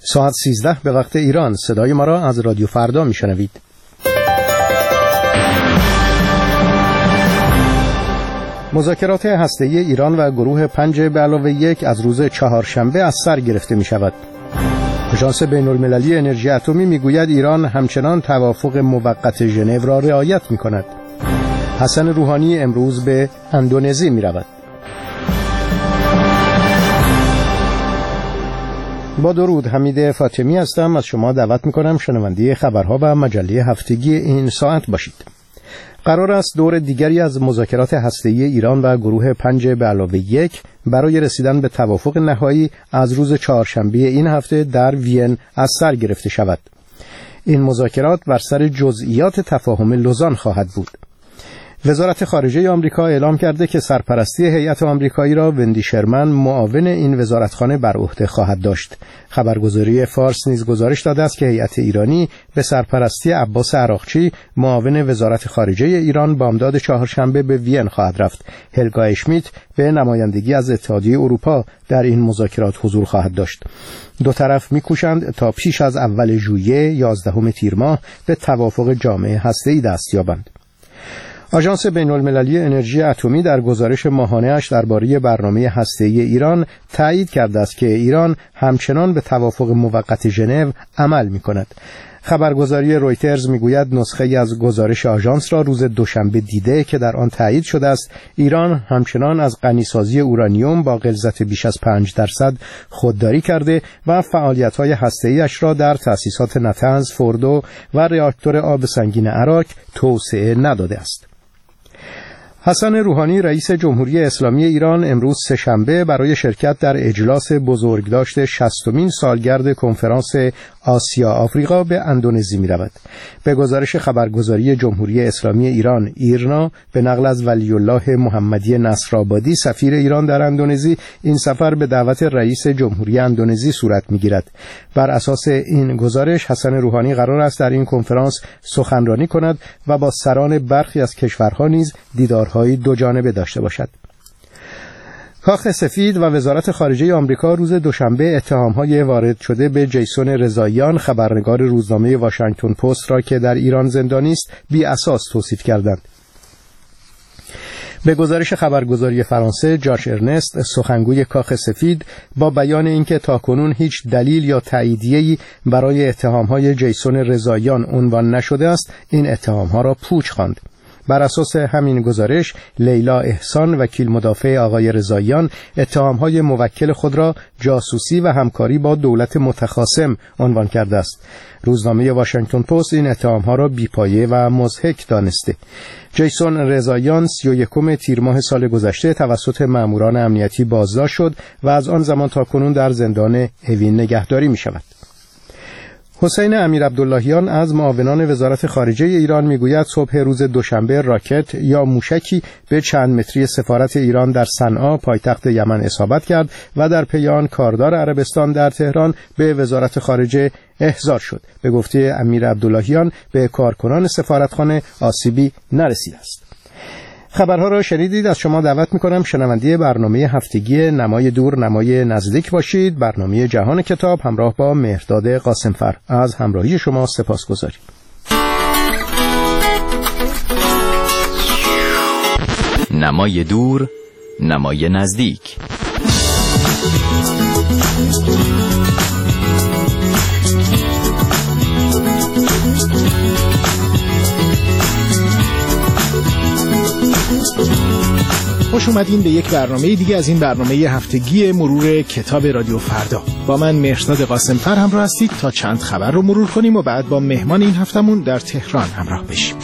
ساعت 13 به وقت ایران. صدای ما را از رادیو فردا میشنوید. مذاکرات هسته‌ای ایران و گروه 5+1 از روز چهارشنبه از سر گرفته می شود. آژانس بین‌المللی انرژی اتمی میگوید ایران همچنان توافق موقت ژنو را رعایت می کند. حسن روحانی امروز به اندونزی می رود. با درود، حمید فاطمی هستم. از شما دعوت می کنم شنونده خبرها و مجله هفتگی این ساعت باشید. قرار است دور دیگری از مذاکرات هسته‌ای ایران و گروه 5+1 برای رسیدن به توافق نهایی از روز چهارشنبه این هفته در وین از سر گرفته شود. این مذاکرات بر سر جزئیات تفاهم لوزان خواهد بود. وزارت خارجه آمریکا اعلام کرده که سرپرستی هیئت آمریکایی را وندی شرمن معاون این وزارتخانه بر عهده خواهد داشت. خبرگزاری فارس نیز گزارش داده است که هیئت ایرانی به سرپرستی عباس عراقچی معاون وزارت خارجه ایران بامداد چهارشنبه به وین خواهد رفت. هلگا اشمیت به نمایندگی از اتحادیه اروپا در این مذاکرات حضور خواهد داشت. دو طرف می‌کوشند تا پیش از اول ژوئیه 11 تیر ماه به توافق جامع هسته‌ای دست یابند. آژانس بین‌المللی انرژی اتمی در گزارش ماهانه‌اش درباره برنامه هسته‌ای ایران تایید کرده است که ایران همچنان به توافق موقت ژنو عمل می‌کند. خبرگزاری رویترز میگوید نسخه‌ای از گزارش آژانس را روز دوشنبه دیده که در آن تایید شده است ایران همچنان از غنیسازی اورانیوم با غلظت بیش از 5% خودداری کرده و فعالیت‌های هسته‌ای‌اش را در تأسیسات نطنز، فوردو و راکتور آب سنگین عراق توسعه نداده است. حسن روحانی رئیس جمهوری اسلامی ایران امروز سه‌شنبه برای شرکت در اجلاس بزرگداشت 60مین سالگرد کنفرانس آسیا آفریقا به اندونزی می رود. به گزارش خبرگزاری جمهوری اسلامی ایران ایرنا به نقل از ولی الله محمدی نصرآبادی سفیر ایران در اندونزی، این سفر به دعوت رئیس جمهوری اندونزی صورت می گیرد. بر اساس این گزارش حسن روحانی قرار است در این کنفرانس سخنرانی کند و با سران برخی از کشورها نیز دیدارهای دو جانبه داشته باشد. کاخ سفید و وزارت خارجه آمریکا روز دوشنبه اتهام‌های وارد شده به جیسون رضاییان خبرنگار روزنامه واشنگتن پست را که در ایران زندانی است بی اساس توصیف کردند. به گزارش خبرگزاری فرانسه، جاش ارنست سخنگوی کاخ سفید با بیان اینکه تاکنون هیچ دلیل یا تاییدیه‌ای برای اتهام‌های جیسون رضاییان عنوان نشده است، این اتهام‌ها را پوچ خواند. بر اساس همین گزارش لیلا احسان وکیل مدافع آقای رضاییان اتهام‌های موکل خود را جاسوسی و همکاری با دولت متخاصم عنوان کرده است. روزنامه واشنگتن پست این اتهام‌ها را بی‌پایه و مضحک دانسته. جیسون رضاییان 31 تیر ماه سال گذشته توسط ماموران امنیتی بازداشت شد و از آن زمان تا کنون در زندان اوین نگهداری می‌شود. حسین امیرعبداللهیان از معاونان وزارت خارجه ایران میگوید صبح روز دوشنبه راکت یا موشکی به چند متری سفارت ایران در صنعا پایتخت یمن اصابت کرد و در پی آن کاردار عربستان در تهران به وزارت خارجه احضار شد. به گفته امیرعبداللهیان به کارکنان سفارتخانه آسیبی نرسیده است. خبرها را شنیدید. از شما دعوت می‌کنم شنونده برنامه هفتگی نمای دور نمای نزدیک باشید. برنامه جهان کتاب همراه با مهرداد قاسمفر. از همراهی شما سپاسگزاریم. نمای دور نمای نزدیک. خوش اومدین به یک برنامه دیگه از این برنامه هفتگی مرور کتاب رادیو فردا. با من مهرداد قاسمفر همراه هستید تا چند خبر رو مرور کنیم و بعد با مهمان این هفتمون در تهران همراه بشیم.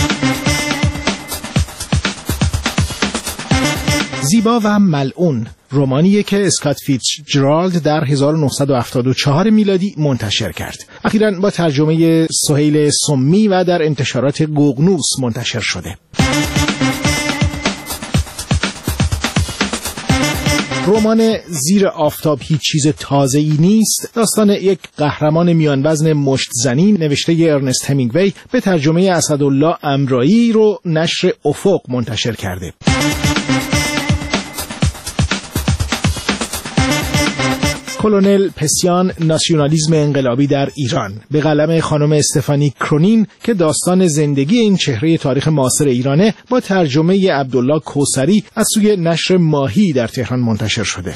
زیبا و ملعون رمانیه که اسکات فیتزجرالد در 1974 میلادی منتشر کرد. اخیراً با ترجمه سهیل سمی و در انتشارات ققنوس منتشر شده. رمان زیر آفتاب هیچ چیز تازه‌ای نیست داستان یک قهرمان میانوزن مشت‌زنی نوشته ارنست همینگوی به ترجمه اسدالله امرایی رو نشر افق منتشر کرده. کلونل پسیان ناسیونالیسم انقلابی در ایران به قلم خانم استفانی کرونین که داستان زندگی این چهره تاریخ معاصر ایرانه با ترجمه عبدالله کوثری از سوی نشر ماهی در تهران منتشر شده.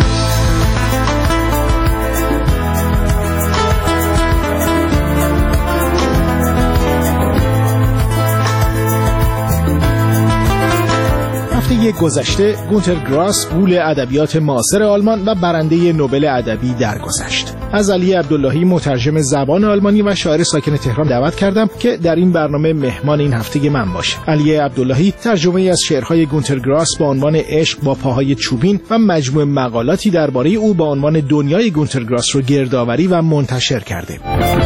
هفته گذشته گونتر گراس غول ادبیات معاصر آلمان و برنده نوبل ادبی درگذشت. از علی عبداللهی مترجم زبان آلمانی و شاعر ساکن تهران دعوت کردم که در این برنامه مهمان این هفته من باشه. علی عبداللهی ترجمه از شعرهای گونتر گراس با عنوان عشق با پاهای چوبین و مجموعه مقالاتی درباره او با عنوان دنیای گونتر گراس رو گردآوری و منتشر کرده.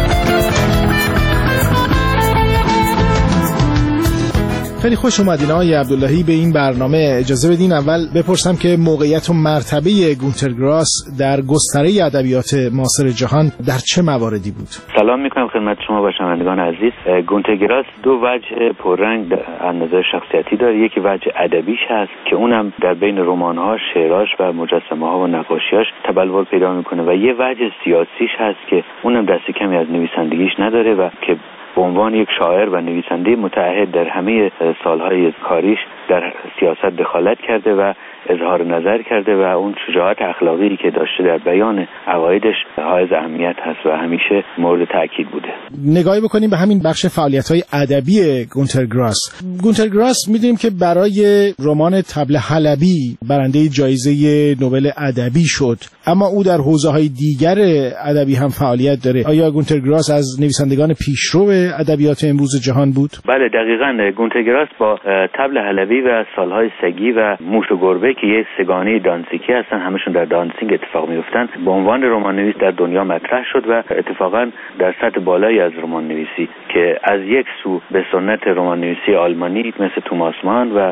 خیلی خوش اومدین آقای عبداللهی به این برنامه. اجازه بدین اول بپرسم که موقعیت و مرتبه گونتر گراس در گستره ادبیات معاصر جهان در چه مواردی بود؟ سلام میکنم خدمت شما و شنوندگان عزیز. گونتر گراس دو وجه پررنگ از نظر شخصیتی داره. یکی وجه ادبیش هست که اونم در بین رمان‌هاش، شعراش و مجسمه‌ها و نقاشیاش تبلور پیدا میکنه و یه وجه سیاسیش هست که اونم دست کمی از نویسندگیش نداره و که به عنوان یک شاعر و نویسنده متعهد در همه سالهای کاریش در سیاست دخالت کرده و اظهار نظر کرده و اون شجاعت اخلاقی که داشته در بیان عقایدش حائز اهمیت هست و همیشه مورد تأکید بوده. نگاهی بکنیم به همین بخش فعالیت‌های ادبی گونتر گراس. گونتر گراس می‌دونیم که برای رمان طبل حلبی برنده جایزه نوبل ادبی شد، اما او در حوزه‌های دیگر ادبی هم فعالیت داره. آیا گونتر گراس از نویسندگان پیشرو ادبیات امروز جهان بود؟ بله دقیقاً. گونتر گراس با طبل حلبی و سالهای سگی و موش و گربه که یه سگانه دانسیکی هستن، همشون در دانسینگ اتفاق میفتن، به عنوان رمان‌نویس در دنیا مطرح شد و اتفاقاً در سطح بالایی از رمان‌نویسی که از یک سو به سنت رمان‌نویسی آلمانی مثل توماس مان و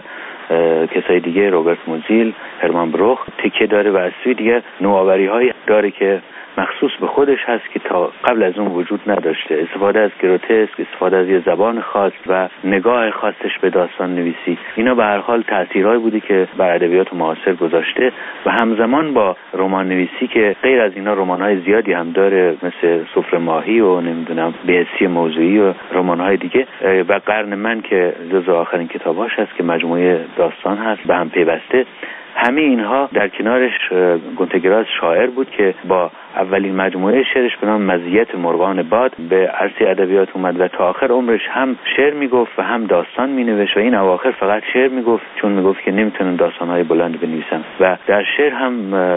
کسای دیگه، روبرت موزیل، هرمان بروخ تکیه داره و از سوی دیگه نوآوری‌هایی داره که مخصوص به خودش هست که تا قبل از اون وجود نداشته. استفاده از گروتسک، استفاده از یه زبان خاص و نگاه خاصش به داستان نویسی، اینا به هر حال تأثیرهایی بودی که بر ادبیات معاصر گذاشته و همزمان با رمان نویسی که غیر از اینا رمان‌های زیادی هم داره مثل سفره ماهی و نمیدونم بهسی موضوعی و رمان‌های دیگه و قرن من که جزو آخرین کتاباش هست که مجموعه داستان هست به هم پیوسته. همه اینها در کنارش گونتر گراس شاعر بود که با اولین مجموعه شعرش به نام مزیت مرغان باد به عرصه ادبیات اومد و تا آخر عمرش هم شعر میگفت و هم داستان مینوشت و این اواخر فقط شعر میگفت چون میگفت که نمیتونم داستانهای بلند بنویسم و در شعر هم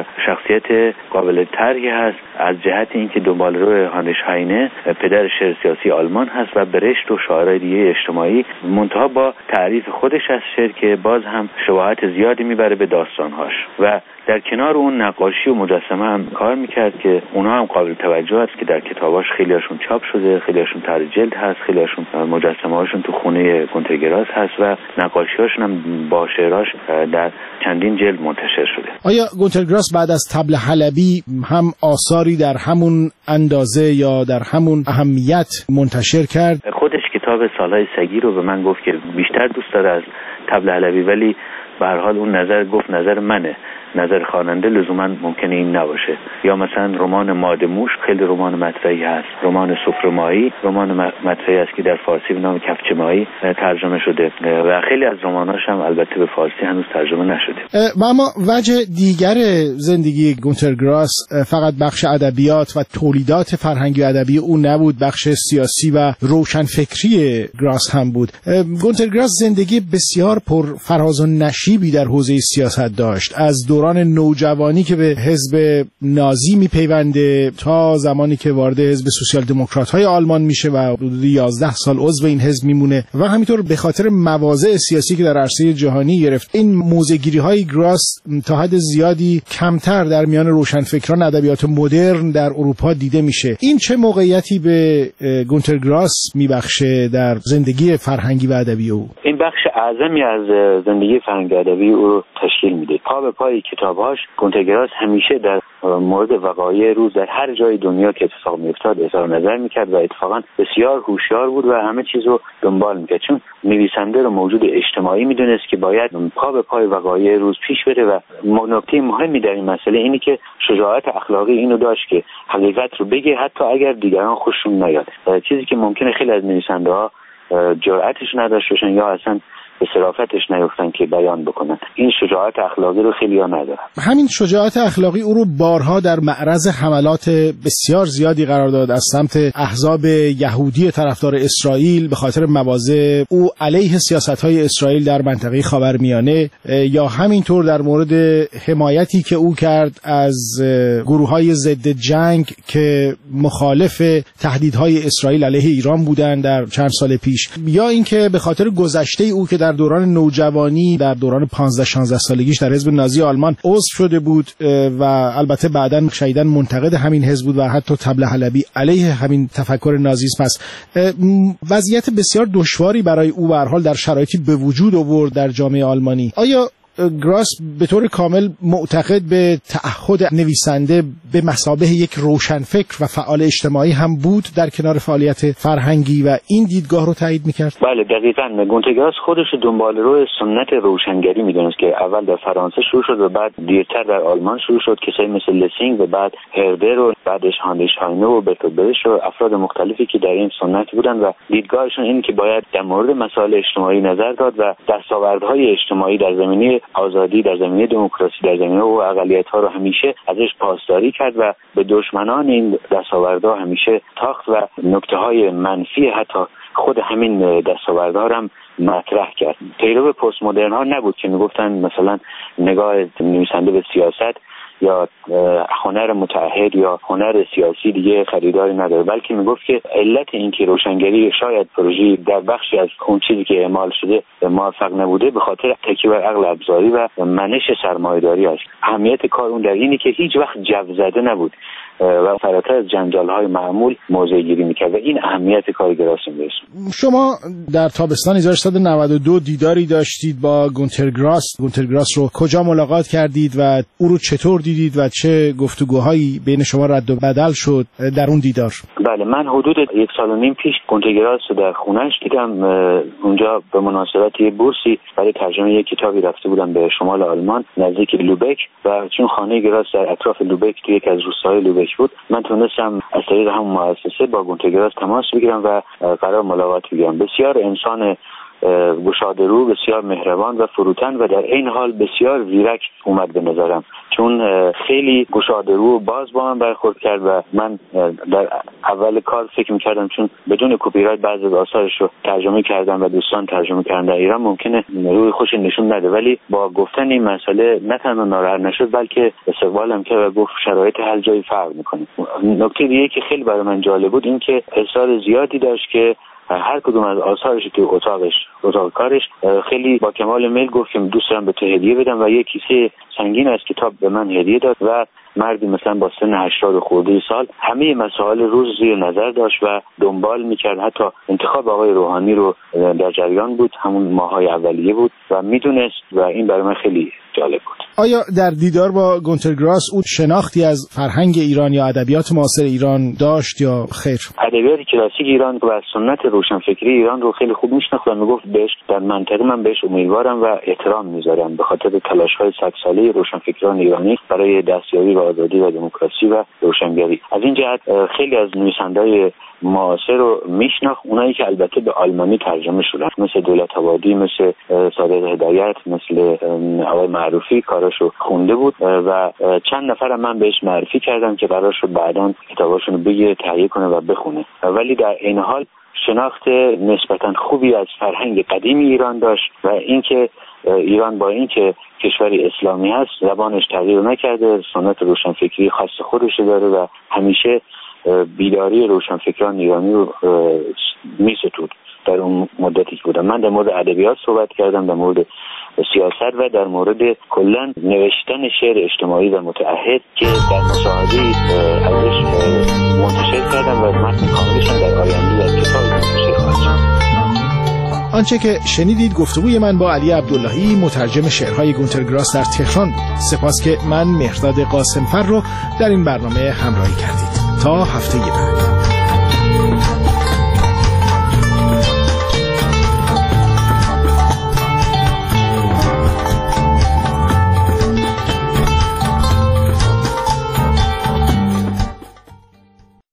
شخصیت قابل طرحی هست از جهت اینکه دنبالرو هانریش هاینه پدر شعر سیاسی آلمان هست و برشت و شاعرای دیگه اجتماعی، منتها با تعریف خودش از شعر که باز هم شباهت زیادی میبره به داستانهاش و در کنار اون نقاشی و مجسمه هم کار میکرد که اونها هم قابل توجه است که در کتاباش خیلیاشون چاپ شده، خیلیاشون طرح جلد هست، خیلیاشون مجسمه هاشون تو خونه گونتر گراس هست و نقاشیاشون هم با شعراش در چندین جلد منتشر شده. آیا گونتر گراس بعد از طبل حلبی هم آثاری در همون اندازه یا در همون اهمیت منتشر کرد؟ خودش کتاب سالهای سگی رو به من گفت که بیشتر دوست داره از طبل حلبی، ولی به هر حال اون نظر گفت نظر منه، نظر خواننده لزوما ممکنه این نباشه. یا مثلا رمان مادموش خیلی رمان مطرحی هست، رمان سفره ماهی رمان مطرحی است که در فارسی به نام کفچه ماهی ترجمه شده و خیلی از رماناش هم البته به فارسی هنوز ترجمه نشده. و اما وجه دیگر زندگی گونتر گراس فقط بخش ادبیات و تولیدات فرهنگی و ادبی او نبود، بخش سیاسی و روشنفکری گراس هم بود. گونتر گراس زندگی بسیار پر فراز و نشیبی در حوزه سیاست داشت، از دوران نوجوانی که به حزب نازی میپیونده تا زمانی که وارد حزب سوسیال دموکرات های آلمان میشه و حدود 11 سال عضو این حزب میمونه و همینطور به خاطر مواضع سیاسی که در عرصه جهانی گرفت این موزه‌گیری های گراس تا حد زیادی کمتر در میان روشنفکران ادبیات مدرن در اروپا دیده میشه. این چه موقعیتی به گونتر گراس میبخشه در زندگی فرهنگی و ادبی او؟ این بخش اعظمی از زندگی فرهنگی ادبی او رو تشکیل میده. پا به پای کتاباش گونتر گراس همیشه در مورد وقایع روز در هر جای دنیا که اتفاق میافتاد اظهار نظر میکرد و اتفاقا بسیار هوشیار بود و همه چیز رو دنبال میکرد، چون نویسنده رو موجود اجتماعی میدونست که باید پا به پای وقایع روز پیش بره. و نکته مهمی در این مسئله اینه که شجاعت اخلاقی اینو داشت که حقیقت رو بگه حتی اگر دیگران خوششون نیاد، چیزی که ممکنه خیلی از نویسنده‌ها جرأتش نداشته باشن یا اصلا به صرافتش نیفتن که بیان بکنن. این شجاعت اخلاقی رو خیلی ها ندارن. همین شجاعت اخلاقی او رو بارها در معرض حملات بسیار زیادی قرار داد از سمت احزاب یهودی طرفدار اسرائیل به خاطر مواضع او علیه سیاست‌های اسرائیل در منطقه خاورمیانه، یا همینطور در مورد حمایتی که او کرد از گروه‌های ضد جنگ که مخالف تهدیدهای اسرائیل علیه ایران بودند در چند سال پیش، یا اینکه به خاطر گذشته او که در دوران نوجوانی در دوران 15-16 سالگیش در حزب نازی آلمان عضو شده بود و البته بعداً شدیداً منتقد همین حزب بود و حتی طبل حلبی علیه همین تفکر نازیسم است. وضعیت بسیار دشواری برای او به هر حال در شرایطی به وجود آورد در جامعه آلمانی. آیا گراس به طور کامل معتقد به تعهد نویسنده به مثابه یک روشنفکر و فعال اجتماعی هم بود در کنار فعالیت فرهنگی و این دیدگاه رو تایید میکرد؟ بله دقیقاً. گونته گراس خودش دنبال روی سنت روشنگری میدونست که اول در فرانسه شروع شد و بعد دیرتر در آلمان شروع شد. کسایی مثل لسینگ و بعد هردر و بعدش هاندیشهاینه و برتولت برش و افراد مختلفی که در این سنت بودن و دیدگاهشون این که باید در مورد مسائل اجتماعی نظر داد و دستاوردهای اجتماعی در زمینه آزادی، در زمینه دموکراسی، در زمینه و اقلیت‌ها رو همیشه ازش پاسداری کرد و به دشمنان این دستاوردها همیشه تاخت و نکته‌های منفی حتی خود همین دستاوردها هم مطرح کرد. پیرو پست مدرن ها نبود که میگفتن مثلا نگاه نویسنده به سیاست یا هنر متعهد یا هنر سیاسی دیگه خریداری نداره، بلکه میگفت که علت این که روشنگری شاید پروژه در بخشی از اون چیزی که اعمال شده موفق نبوده به خاطر تکیه بر عقل ابزاری و منش سرمایه‌داری است. اهمیت کار اون در اینه که هیچ وقت جو زده نبود و فراتر از جنجال‌های معمول موضع گیری می‌کرد و این اهمیت کار گراس بود. شما در تابستان 1392 دیداری داشتید با گونتر گراس. گونتر گراس رو کجا ملاقات کردید و او رو چطور دیدید و چه گفتگوهایی بین شما رد و بدل شد در اون دیدار؟ بله، من حدود 1.5 سال پیش گونتر گراس رو در خونه‌اش دیدم. اونجا به مناسبت یه بورسی برای ترجمه یک کتابی رفته بودم به شمال آلمان نزدیک لوبک و چون خانه گراس در اطراف لوبک توی یکی از روستاهای لوبک بود، من تونستم از طریق همون مؤسسه با گونتر گراس تماس بگیرم و قرار ملاقات بگیرم. بسیار انسان گشاده‌رو، بسیار مهربان و فروتن و در این حال بسیار زیرک اومد به نظرم، چون خیلی گشاده‌رو و باز با من برخورد کرد و من در اول کار فکر می‌کردم چون بدون کپی رایت بعضی از آثارش رو ترجمه کردم و دوستان ترجمه کردن در ایران ممکنه روی خوش نشون نده، ولی با گفتن این مسئله نه تنها ناراحت نشد بلکه استقبالم کرد و گفت شرایط هر جایی فرق می‌کنه. نکته دیگه که خیلی برای من جالب بود این که اصرار زیادی داشت که هر کدوم از آثارش که اتاق کارش خیلی با کمال میل گفت که دوست دارم به تو هدیه بدم و یک کیسه سنگین از کتاب به من هدیه داد و مردی مثلا با سن 80 خورده سال همه مسائل روز زیر نظر داشت و دنبال میکرد. حتی انتخاب آقای روحانی رو در جریان بود، همون ماهای اولیه بود و میدونست و این برای من خیلی جالب بود. آیا در دیدار با گونتر گراس او شناختی از فرهنگ ایران یا ادبیات معاصر ایران داشت یا خیر؟ ادبیات کلاسیک ایران و سنت روشنفکری ایران رو خیلی خوب میشناخت و میگفت بهش در منطقه من بهش امیدوارم و احترام میذارم به خاطر تلاش‌های 100 ساله روشنفکران ایرانی برای دستیابی به آزادی و دموکراسی و روشنگری. از این جهت خیلی از نویسنده‌های معاصر رو میشناخت، اونایی که البته به آلمانی ترجمه شدن مثل دولت‌آبادی، مثل صادق هدایت، مثل آقای معروفی کاراشو خونده بود و چند نفرم من بهش معرفی کردم که قرار شد بعداً کتاباشون رو بگیره تهیه کنه و بخونه، ولی در این حال شناخت نسبتاً خوبی از فرهنگ قدیم ایران داشت و اینکه ایران با اینکه کشوری اسلامی هست زبانش تغییر نکرده، سنت روشنفکری خاص خودش داره و همیشه بیداری روشنفکران ایرانی رو می‌ستود. در اون مدتی که بودم من در مورد ادبیات صحبت کردم، در مورد سیاست و در مورد کلا نوشتن شعر اجتماعی و متعهد که در مصاحبه‌ای ازش منتشر کردم و متن کاملش در آینده در کتاب منتشر خواهد شد. آنچه که شنیدید گفتگوی من با علی عبداللهی، مترجم شعرهای گونتر گراس در تهران بود. سپاس که من مهرداد قاسمفر رو در این برنامه همراهی کردید. تا هفته بعد.